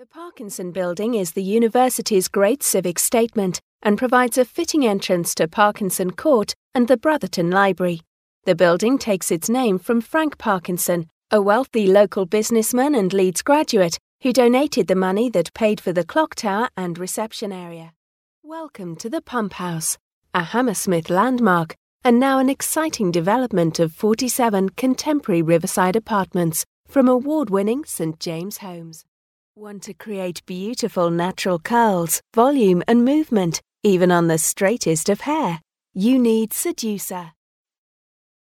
The Parkinson Building is the university's great civic statement and provides a fitting entrance to Parkinson Court and the Brotherton Library. The building takes its name from Frank Parkinson, a wealthy local businessman and Leeds graduate who donated the money that paid for the clock tower and reception area. Welcome to the Pump House, a Hammersmith landmark and now an exciting development of 47 contemporary riverside apartments from award-winning St James Homes. Want to create beautiful natural curls, volume and movement, even on the straightest of hair? You need Seducer.